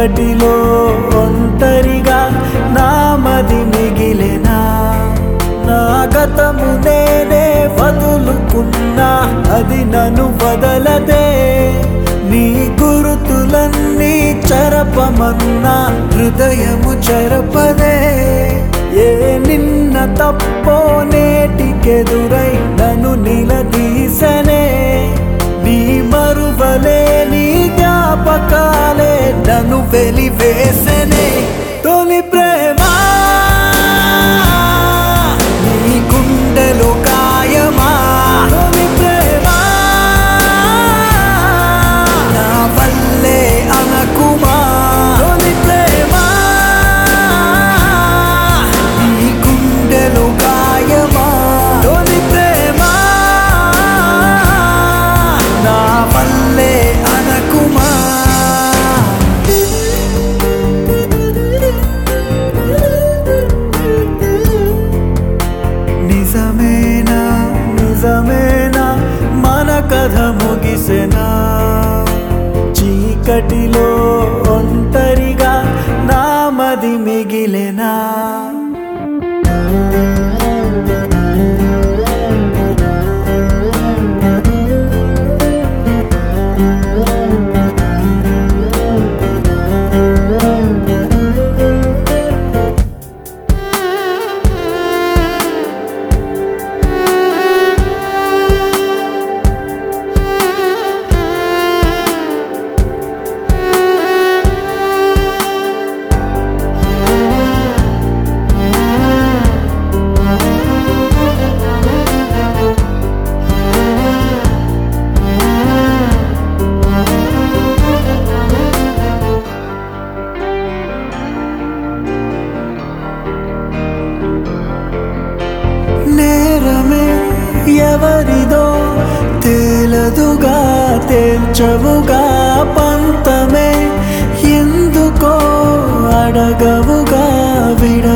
చీకటిలో ఒంటరిగా నామది మిగిలెనా నా గతము నేనే వదులుకున్నా అది నన్ను వదలదే నీ గురుతులన్నీ చెరపమన్నా హృదయము చెరపదే ఏ నిన్న తప్పో నేటికెదురై నన్ను నిలదీసనే నీ మరువలే నీ జ్ఞాపకాలే నన్ను వెలివేసనే తొలి ప్రేమ నీ గుండెలో గాయమా తొలి ప్రేమ నా వల్లే అనకుమా తొలి ప్రేమ నీ గుండెలో గాయమా తొలి ప్రేమ నా వల్లే అనకుమా నిజమేనా నిజమేనా మన కథ ముగిసెనా చీకటిలో ఒంటరిగా నామది మిగిలెనా నేరమే ఎవరిదో తేలదుగా తేల్చవుగా పంతమే ఎందుకో అడగవుగా విడ